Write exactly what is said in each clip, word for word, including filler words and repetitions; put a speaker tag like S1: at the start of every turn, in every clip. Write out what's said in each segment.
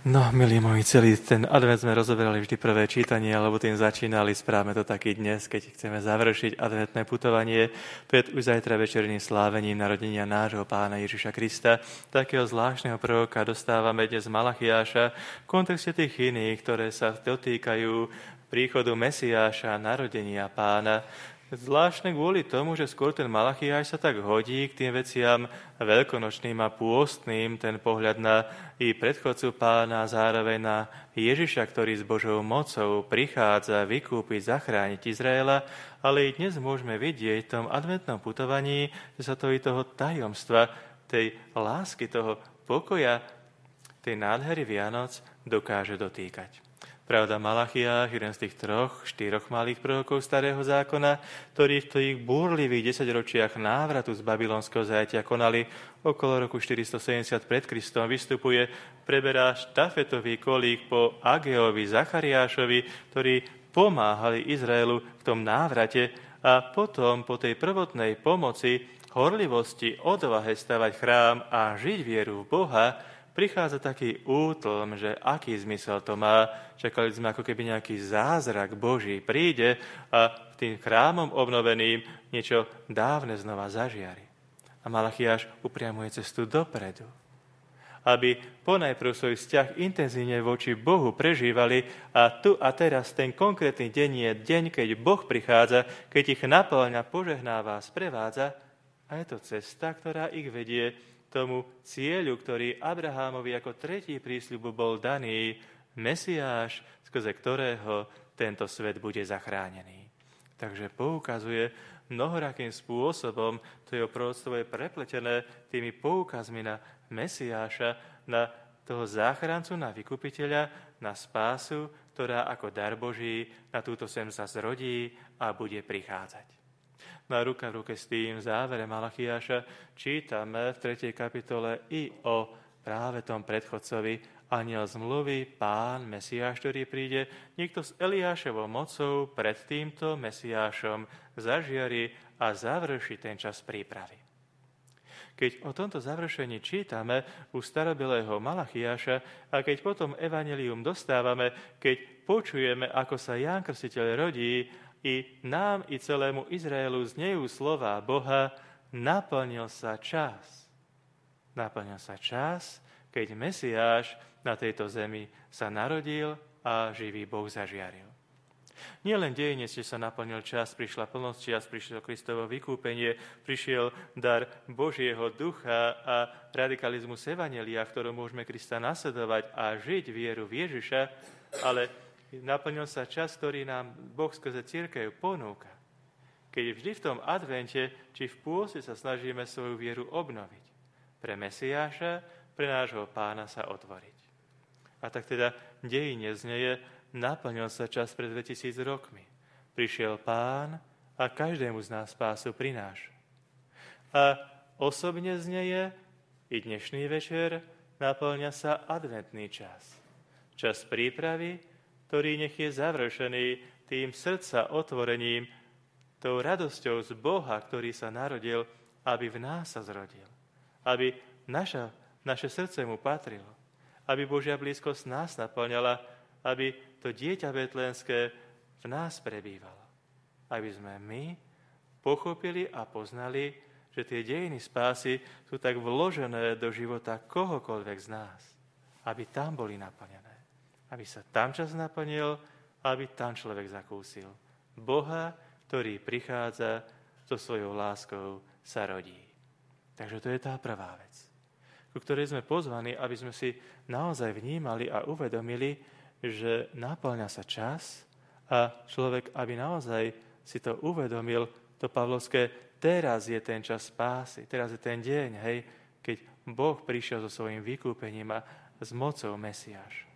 S1: No, milí moji, celý ten advent sme rozoberali vždy prvé čítanie, alebo tým začínali, správame to taký dnes, keď chceme završiť adventné putovanie pred už zajtra večerným slávením narodenia nášho Pána Ježiša Krista. Takého zvláštneho proroka dostávame dnes z Malachiáša v kontexte tých iných, ktoré sa dotýkajú príchodu Mesiáša, narodenia Pána. Zvláštne kvôli tomu, že skôr ten Malachiáš sa tak hodí k tým veciam veľkonočným a pôstnym, ten pohľad na i predchodcu Pána, zároveň na Ježiša, ktorý s Božou mocou prichádza vykúpiť, zachrániť Izraela, ale i dnes môžeme vidieť v tom adventnom putovaní, že sa to i toho tajomstva, tej lásky, toho pokoja, tej nádhery Vianoc dokáže dotýkať. Pravda, Malachiáš, jeden z tých troch, štyroch malých prorokov Starého zákona, ktorí v tých búrlivých desaťročiach návratu z babylonského zajatia konali okolo roku štyristosedemdesiat pred Kristom, vystupuje, preberá štafetový kolík po Ageovi, Zachariášovi, ktorí pomáhali Izraelu v tom návrate a potom po tej prvotnej pomoci, horlivosti, odvahe stavať chrám a žiť vieru v Boha, prichádza taký útlm, že aký zmysel to má. Čakali sme, ako keby nejaký zázrak Boží príde a tým chrámom obnoveným niečo dávne znova zažiari. A Malachiáš upriamuje cestu dopredu, aby ponajprv svoj vzťah intenzívne voči Bohu prežívali a tu a teraz ten konkrétny deň je deň, keď Boh prichádza, keď ich naplňa, požehnáva, sprevádza a je to cesta, ktorá ich vedie tomu cieľu, ktorý Abrahámovi ako tretí prísľub bol daný, Mesiáš, skrze ktorého tento svet bude zachránený. Takže poukazuje mnohorakým spôsobom, to jeho proroctvo je prepletené tými poukazmi na Mesiáša, na toho záchrancu, na vykupiteľa, na spásu, ktorá ako dar Boží na túto zem sa zrodí a bude prichádzať. No a ruka v ruke s tým v závere Malachiáša čítame v tretej kapitole i o práve tom predchodcovi, anjel zmluvy, Pán, Mesiáš, ktorý príde, niekto s Eliášovou mocou pred týmto Mesiášom zažiari a završí ten čas prípravy. Keď o tomto završení čítame u starobilého Malachiáša a keď potom evanjelium dostávame, keď počujeme, ako sa Ján Krstiteľ rodí, i nám, i celému Izraelu znejú slová Boha, naplnil sa čas. Naplnil sa čas, keď Mesiáš na tejto zemi sa narodil a živý Boh zažiaril. Nie len dejine, že sa naplnil čas, prišla plnosť čas, prišlo Kristovo vykúpenie, prišiel dar Božieho ducha a radikalizmus evanjelia, v ktorom môžeme Krista nasledovať a žiť vieru v Ježiša, ale naplnil sa čas, ktorý nám Boh skrze cirkev ponúka. Keď vždy v tom advente, či v pôste sa snažíme svoju vieru obnoviť. Pre Mesiáša, pre nášho Pána sa otvoriť. A tak teda dejine znieje, naplnil sa čas pred dvetisíc rokmi. Prišiel Pán a každému z nás spásu prináša. A osobne znieje, i dnešný večer naplňa sa adventný čas. Čas prípravy, ktorý nech je završený tým srdca otvorením, tou radosťou z Boha, ktorý sa narodil, aby v nás sa zrodil. Aby naša, naše srdce mu patrilo. Aby Božia blízkosť nás naplňala, aby to dieťa betlémske v nás prebývalo. Aby sme my pochopili a poznali, že tie dejiny spásy sú tak vložené do života kohokoľvek z nás. Aby tam boli naplnené. Aby sa tam čas naplnil, aby tam človek zakúsil Boha, ktorý prichádza so svojou láskou, sa rodí. Takže to je tá prvá vec, ku ktorej sme pozvaní, aby sme si naozaj vnímali a uvedomili, že naplňa sa čas a človek, aby naozaj si to uvedomil, to pavlovské, teraz je ten čas spásy, teraz je ten deň, hej, keď Boh prišiel so svojím vykúpením a s mocou Mesiáša.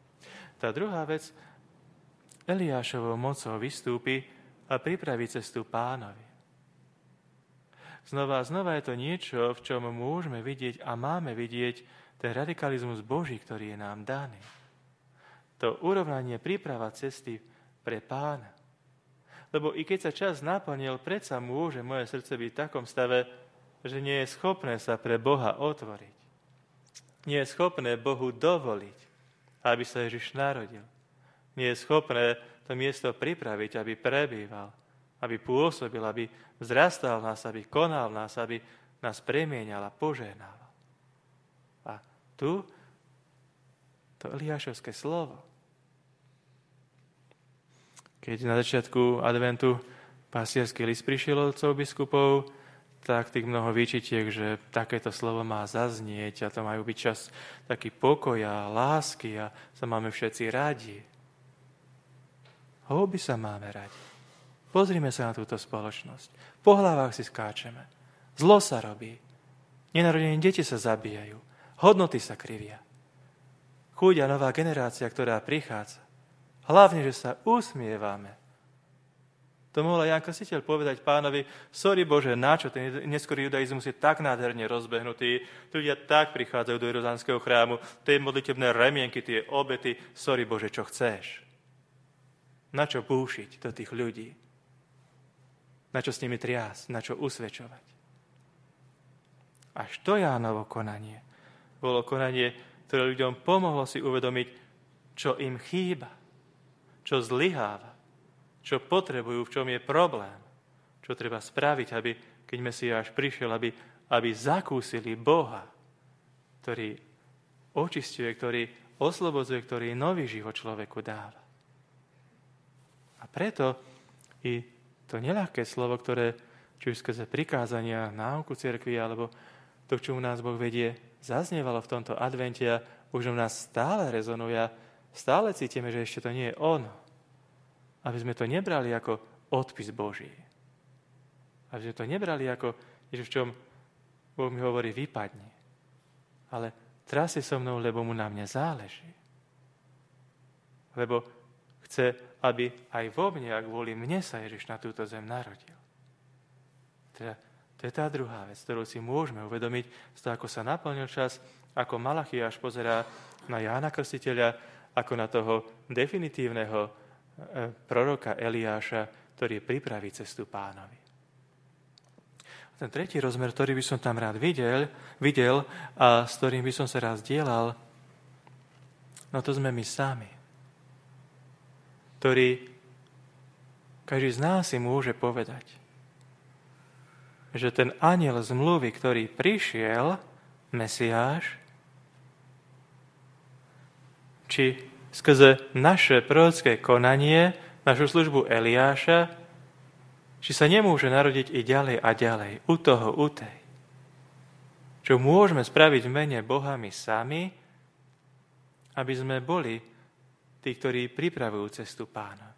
S1: Tá druhá vec, Eliášovou mocou vystúpi a pripraví cestu Pánovi. Znova a znova je to niečo, v čom môžeme vidieť a máme vidieť ten radikalizmus Boží, ktorý je nám daný. To urovnanie, príprava cesty pre Pána. Lebo i keď sa čas naplnil, predsa môže moje srdce byť v takom stave, že nie je schopné sa pre Boha otvoriť. Nie je schopné Bohu dovoliť aby sa Ježiš narodil. Nie je schopné to miesto pripraviť, aby prebýval, aby pôsobil, aby vzrastal v nás, aby konal v nás, aby nás premieňal a požehnával. A tu to Eliášovské slovo. Keď na začiatku adventu pastierský list prišiel od otcov biskupov, tak tých mnoho výčitiek, že takéto slovo má zaznieť a to majú byť čas taký pokoja, lásky a sa máme všetci radi. Houby sa máme radi. Pozrime sa na túto spoločnosť. Po hlavách si skáčeme. Zlo sa robí. Nenarodené deti sa zabíjajú. Hodnoty sa krivia. Chúdia nová generácia, ktorá prichádza. Hlavne, že sa usmievame. To mohol Ján Krstiteľ povedať pánovi, sorry Bože, na čo ten neskorý judaizmus je tak nádherne rozbehnutý, tí ľudia tak prichádzajú do Jeruzalemského chrámu, tie modlitebné remienky, tie obety, sorry Bože, čo chceš? Na čo búšiť do tých ľudí? Na čo s nimi triasť? Na čo usvedčovať? Až to Jánovo konanie bolo konanie, ktoré ľuďom pomohlo si uvedomiť, čo im chýba, čo zlyháva, čo potrebujú, v čom je problém, čo treba spraviť, aby, keď Mesiáš prišiel, aby, aby zakúsili Boha, ktorý očisťuje, ktorý oslobodzuje, ktorý nový život človeku dáva. A preto i to neľahké slovo, ktoré či už skrze prikázania, náuku cirkvi, alebo to, čo u nás Boh vedie, zaznievalo v tomto advente a už u nás stále rezonuje, stále cítime, že ešte to nie je ono. Aby sme to nebrali ako odpis Boží. Aby sme to nebrali ako, že v čom Boh mi hovorí, vypadni. Ale trasy so mnou, lebo mu na mne záleží. Lebo chce, aby aj vo mne a kvôli mne sa Ježiš na túto zem narodil. Teda, to je tá druhá vec, ktorú si môžeme uvedomiť, z toho, ako sa naplnil čas, ako Malachiáš pozerá na Jána Krstiteľa, ako na toho definitívneho proroka Eliáša, ktorý pripraví cestu pánovi. Ten tretí rozmer, ktorý by som tam rád videl, videl a s ktorým by som sa raz dielal, no to sme my sami, ktorí každý z nás si môže povedať, že ten anjel zmluvy, ktorý prišiel, Mesiáš, či skrze naše prorocké konanie, našu službu Eliáša, či sa nemôže narodiť i ďalej a ďalej, u toho, u tej. Čo môžeme spraviť v mene Boha my sami, aby sme boli tí, ktorí pripravujú cestu pánovi.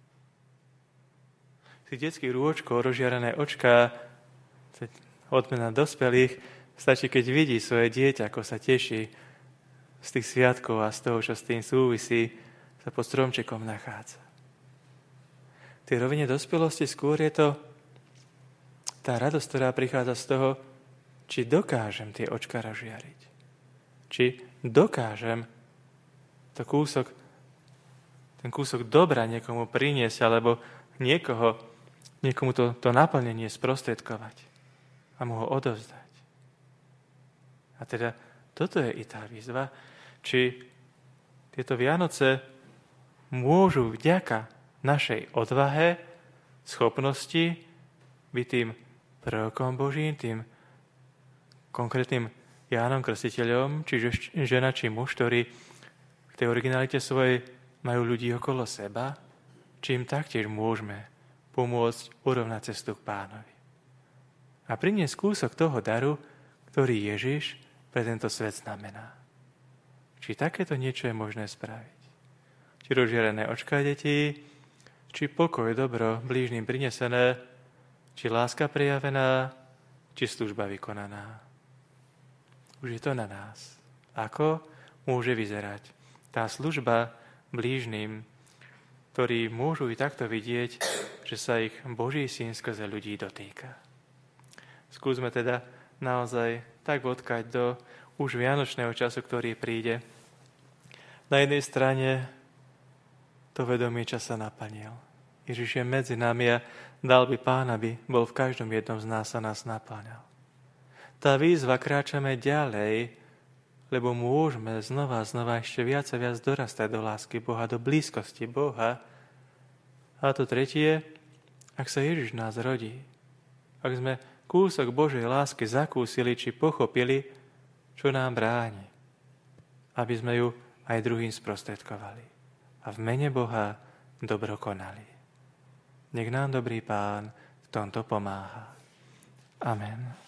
S1: Si detský rôčko, rozžiarené očká, odmena dospelých, stačí, keď vidí svoje dieťa, ako sa teší z tých sviatkov a z toho, čo s tým súvisí, sa pod stromčekom nachádza. V tej rovine dospelosti skôr je to tá radosť, ktorá prichádza z toho, či dokážem tie očka rozžiariť. Či dokážem to kúsok, ten kúsok dobra niekomu priniesť, alebo niekoho, niekomu to, to naplnenie sprostredkovať a mu ho odovzdať. A teda toto je i tá výzva, či tieto Vianoce môžu vďaka našej odvahe, schopnosti byť tým prorokom Božím, tým konkrétnym Jánom Krstiteľom, čiže žena či muž, ktorí v tej originalite svojej majú ľudí okolo seba, či im taktiež môžeme pomôcť urovnať cestu k pánovi. A priniesť kúsok toho daru, ktorý Ježiš pre tento svet znamená. Či takéto niečo je možné spraviť? Či rozžiarené očká detí, či pokoj, dobro blížnym prinesené, či láska prejavená, či služba vykonaná. Už je to na nás. Ako môže vyzerať tá služba blížnym, ktorí môžu i takto vidieť, že sa ich Boží syn skrze ľudí dotýka. Skúsme teda naozaj tak odkať do už vianočného času, ktorý príde. Na jednej strane to vedomie čas sa naplnil. Ježiš je medzi nami a dal by Pán, aby bol v každom jednom z nás a nás naplňal. Tá výzva kráčame ďalej, lebo môžeme znova a znova ešte viac a viac dorastať do lásky Boha, do blízkosti Boha. A to tretie, ak sa Ježiš nás rodí, ak sme kúsok Božej lásky zakúsili či pochopili, čo nám bráni, aby sme ju aj druhým sprostredkovali a v mene Boha dobro konali. Nech nám dobrý Pán v tomto pomáha. Amen.